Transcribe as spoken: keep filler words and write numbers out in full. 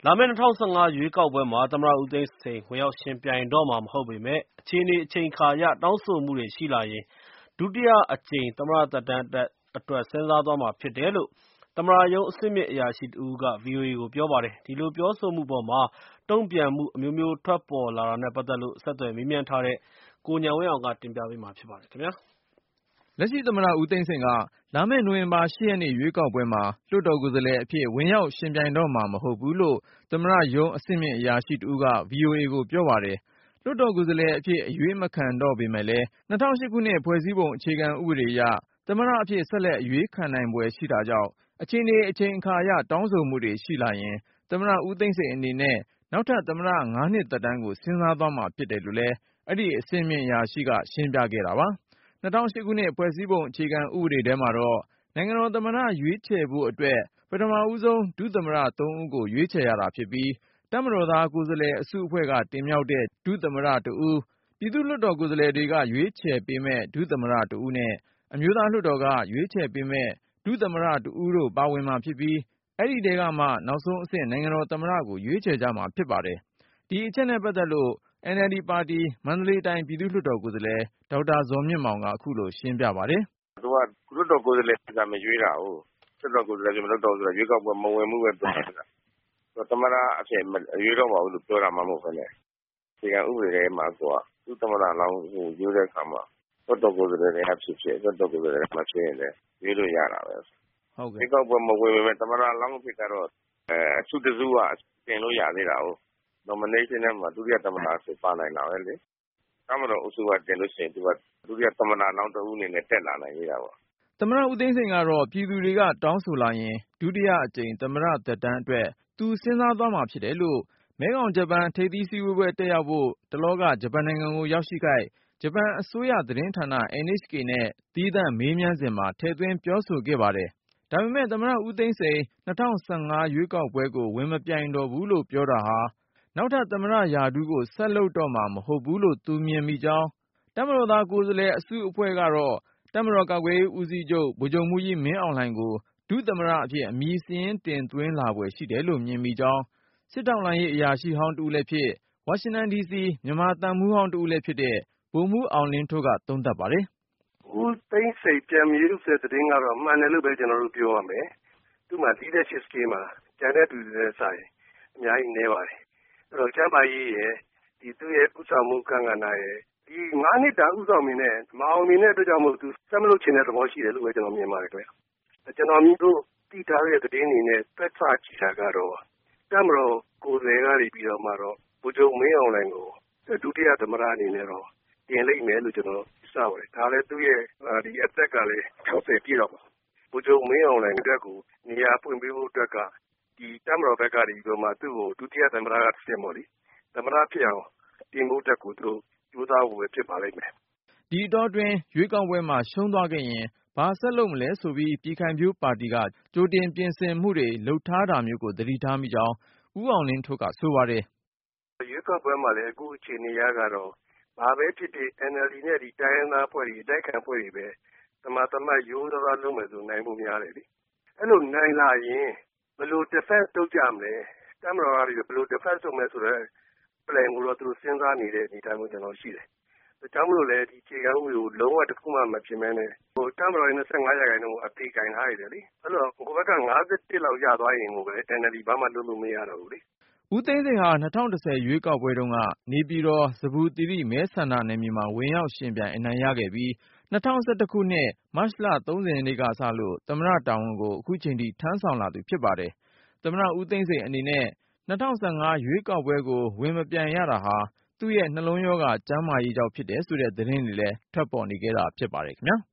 လာမယ့်၂၀၁၅ရွေးကောက်ပွဲမှာသမ္မတဦးသိန်းစိန်ဝင်ရောက်ယှဉ်ပြိုင်တော့မှာမဟုတ်ပေမဲ့ အခြေအနေအချိန်အခါအရတောင်းဆိုမှုတွေရှိလာရင်ဒုတိယအကြိမ်သမ္မတသက်တမ်းအတွက်စဉ်းစားသွားမှာဖြစ်တယ်လို့သမ္မတရုံးအဆင့်မြင့်အရာရှိတဦးက ဗွီအိုအေကိုပြောပါတယ်။ ဒီလိုပြောဆိုမှုအပေါ်မှာတုံ့ပြန်မှုအမျိုးမျိုးထွက်ပေါ်လာတာနဲ့ပတ်သက်လို့ဆက်သွယ်မေးမြန်းထားတဲ့ကိုဉာဏ်ဝင်းအောင်ကတင်ပြပေးမှာဖြစ်ပါတယ်ခင်ဗျာ။လက်ရှိသမ္မတဦးသိန်းစိန်ကလာမယ့်နိုဝင်ဘာ၈ရက်နေ့ရွေးကောက်ပွဲမှာလွှတ်တော်ကိုယ်စားလှယ်အဖြစ်ဝင်ရောက်ယှဉ်ပြိုင်တော့မှာမဟုတ်ဘူးလို့သမ္မတရုံးအဆင့်မြင့်အရာရှိတဦးက ဗွီအိုအေကိုပြောပါတယ်။လွှတ်တော်ကိုယ်စားလှယ်အဖြစ်အရွေးမခံတော့ပေမဲ့လည်း၂၀၀၈ခုနှစ်ဖွဲ့စည်းပုံအခြေခံဥပဒေအရသမ္မတအဖြစ်ဆက်လက်အရွေးခံနိုင်ဖွယ်ရှိတာကြောင့်အခြေအနေအချိန်အခါအရတောင်းဆိုမှုတွေရှိလာရင်သမ္မတဦးသိန်းစိန်အနေနဲ့နောက်ထပ်သမ္မတငါးနှစ်သက်တမ်းကိုစဉ်းစားသွားမှာဖြစ်တယ်လို့လည်းအဲ့ဒီအဆင့်မြင့်အရာရှိကရှင်းပြခဲ့တာပါ။၂၀၀၈ခုနှစ်ဖွဲ့စည်းပုံအခြေခံဥပဒေထဲမှာတော့နိုင်ငံတော်သမ္မတရွေးချယ်ဖို့အတွက်ပထမဦးဆုံးဒုသမ္မတသုံးဦးကိုရွေးချယ်ရတာဖြစ်ပြီးတပ်မတော်သားကိုယ်စားလှယ်အစုအဖွဲ့ကတင်မြှောက်တဲ့ဒုသမ္မတတဦးပြည်သူ့လွှတ်တော်ကိုယ်စားလှယ်တွေကရွေးချယ်ပေးမဲ့ဒုသမ္မတတဦးနဲ့အမျိုးသားလွှတ်တော်ကရွေးချယ်ပေးမဲ့ဒုသမ္မတတဦးတို့ပါဝင်မှာဖြစ်ပြီးအဲ့ဒီထဲကမှနောက်ဆုံးအဆင့်နိုင်ငံတော်သမ္မတကိုရွေးချယ်ကြမှာဖြစ်ပါတယ်။ဒီအချက်နဲ့ပတ်သက်လို့ အန်အယ်လ်ဒီ ပါတီမန္တလေးတိုင်းပြည်သူ့လွှတ်တော်ကိုယ်စားလှယ်ဒေါက်တာဇော်မြင့်မောင်ကအခုလိုရှင်းပြပါတယ်။သူကလွှတ်တော်ကိုယ်စားလှယ်ကမရွေးတာဟုတ်လွှတ်တော်ကိုယ်စားလှယ်ကမလွှတ်တော်ဆိုတော့ရွေးကောက်ပွဲမဝင်မှုပဲပြောတာ။သမ္မတအဖြစ်ရွေးတော့ပါဘူးလို့ပြောတာမှမဟုတ်ဘူးလေ။ဒီကဥပဒေထဲမှာကသူသမ္မတလောင်းကိုရွေးတဲ့အခါမှာလွှတ်တော်ကိုယ်စားလှယ်တွေအဖြစ်ဖြစ်လွှတ်တော်ကိုယ်စားလှယ်တွေမှဖြစ်ရင်လည်းရွေးလို့ရတာပဲ။ဟုတ်ကဲ့။ဒီကောက်ပွဲမဝင်ပေမဲ့သမ္မတလောင်းအဖြစ်ကတော့အဲအစုတစုကတင်လို့ရသေးတာဟုတ်။ nomination ထဲမှာဒုတိယသမ္မတဆိုပါနိုင်တာပဲလေ။သမ္မတော်အစုကတင်လို့ရှိရင်သူကဒုတိယသမ္မတလောင်းတဦးအနေနဲ့တက်လာနိုင်သေးတာပေါ့။သမ္မတဦးသိန်းစိန်ကတော့ပြည်သူတွေကတောင်းဆိုလာရင်ဒုတိယအကြိမ်သမ္မတသက်တမ်းအတွက်သူစဉ်းစားသွားမှာဖြစ်တယ်လို့မဲခေါင်ဂျပန်ထိပ်သီးစည်းဝေးပွဲတက်ရောက်ဖို့တလောကဂျပန်နိုင်ငံကိုရောက်ရှိခိုက်ဂျပန်အစိုးရသတင်းဌာန အန် အိချ်ကေ နဲ့သီးသန့်မေးမြန်းစဉ်မှာထည့်သွင်းပြောဆိုခဲ့ပါတယ်။ဒါပေမဲ့သမ္မတဦးသိန်းစိန်၂၀၁၅ရွေးကောက်ပွဲကိုဝင်မပြိုင်တော့ဘူးလို့ပြောတာဟာနောက်ထပ်သမ္မတရာထူးကိုဆက်လုပ်တော့မှာမဟုတ်ဘူးလို့သူမြင်မိကြောင်းတပ်မတော်သားကိုယ်စားလှယ်အစုအဖွဲ့ကတော့တပ်မတော်ကာကွယ်ရေးဦးစီးချုပ်ဗိုလ်ချုပ်မှူးကြီးမင်းအောင်လှိုင်ကိုဒုသမ္မတအဖြစ်အမည်စာရင်းတင်သွင်းလာဖွယ်ရှိတယ်လို့မြင်မိကြောင်းစစ်ထောက်လှမ်းရေးအရာရှိဟောင်းတဦးလည်းဖြစ်ဝါရှင်တန်ဒီစီမြန်မာသံမှူးဟောင်းတဦးလည်းဖြစ်တဲ့ဗိုလ်မှူးအောင်လင်းထွဋ်ကသုံးသပ်ပါတယ်။ဦးသိန်းစိန်ပြန်မြေလို့ဆိုတဲ့သတင်းကတော့မှန်တယ်လို့ပဲကျွန်တော်တို့ပြောရမယ်။သူ့မှာ leadership skill မှာကျန်တဲ့သူတွေနဲ့ဆိုင်အများကြီးနည်းပါတယ်။အဲ့တော့ကျမ်းပါရေးရဲ့ဒီသူ့ရဲ့ဥဆောင်မှုကံကဏ္ဍရဲ့ဒီငါးနှစ်တာဥဆောင်မြင်နဲ့မအောင်မြင်တဲ့အတွက်ကြောင့်မို့သူဆက်မလုပ်ချင်တဲ့သဘောရှိတယ်လို့ပဲကျွန်တော်မြင်ပါတယ်ခင်ဗျ။ကျွန်တော်မျိုးတည်ထားတဲ့သတင်းတွေနဲ့တွက်ဆကြည့်တာကတော့တမတော်ကိုယ်စားလှယ်ကနေပြီးတော့မှတော့ဗိုလ်ချုပ်မင်းအောင်လှိုင်ကိုဒုတိယသမ္မတအနေနဲ့တော့တင်လိုက်မယ်လို့ကျွန်တော်စပါတယ်။ဒါလည်းသူ့ရဲ့ဒီအသက်ကလည်း၆၀ပြည့်တော့ပါဗိုလ်ချုပ်မင်းအောင်လှိုင်အတွက်ကိုနေရာပွင့်ပေးဖို့အတွက်ကဒီတမတော်ဘက်ကနေပြီးတော့မှသူ့ကိုဒုတိယသမ္မတကတစ်ဆင့်ပေါ့လေသမ္မတဖြစ်အောင်တင်ဖို့အတွက်ကိုသူတို့ကြိုးစားဖို့ပဲဖြစ်ပါလိမ့်မယ်။ဒီတော့တွင်ရွေးကောက်ပွဲမှာရှုံးသွားခဲ့ရင်ဘာဆက်လုပ်မလဲဆိုပြီးပြည်ခိုင်ဖြိုးပါတီကကြိုတင်ပြင်ဆင်မှုတွေလုပ်ထားတာမျိုးကိုသတိထားမိကြောင်းဦးအောင်လင်းထွဋ်ကဆိုပါတယ်။ရွေးကောက်ပွဲမှာလည်းအခုအခြေအနေရကတော့ဘာပဲဖြစ်ဖြစ် အန်အယ်လ်ဒီ နဲ့ဒီတိုင်းရင်းသားအဖွဲ့တွေအတိုက်ခံအဖွဲ့တွေပဲတမတမတ်ရိုးသားလုံးမယ်ဆိုနိုင်မှုများတယ်လေ။အဲ့လိုနိုင်လာရင်ဘယ်လို defense လုပ်ကြမလဲတမတော်ကဘယ်လို defense လုပ်မယ်ဆိုတော့ plan ကိုတော့သူတို့စဉ်းစားနေတဲ့အနေအထားမျိုးကျွန်တော်ရှိတယ်။ဒါကြောင့်မလို့လေဒီခြေခံဥပဒေကိုလုံးဝတစ်ခုမှမပြင်မဲနဲ့ဟိုတမတော်ရဲ့၂၅ရာခိုင်နှုန်းကိုအသေးကင်ထားရတယ်လေ။အဲ့တော့ကိုယ့်ဘက်က၅၁လောက်ရသွားရင်ကိုပဲ အန်အယ်လ်ဒီ ဘာမှလုပ်လို့မရတော့ဘူးလေ။ဦးသိန်းစိန်ဟာ၂၀၁၀ရွေးကောက်ပွဲတုန်းကနေပြည်တော်ဇဗ္ဗူသီရိမဲဆန္ဒနယ်မြေမှာဝင်ရောက်ယှဉ်ပြိုင်အနိုင်ရခဲ့ပြီး၂၀၁၁ခုနှစ်မတ်လ၃၀ရက်နေ့ကစလို့သမ္မတတာဝန်ကိုအခုချိန်ထိထမ်းဆောင်လာသူဖြစ်ပါတယ်။သမ္မတဦးသိန်းစိန်အနေနဲ့၂၀၁၅ရွေးကောက်ပွဲကိုဝင်မပြိုင်ရတာဟာသူ့ရဲ့နှလုံးရောဂါကျန်းမာရေးကြောင့်ဖြစ်တယ်ဆိုတဲ့သတင်းတွေလည်းထွက်ပေါ်နေခဲ့တာဖြစ်ပါတယ်ခင်ဗျာ။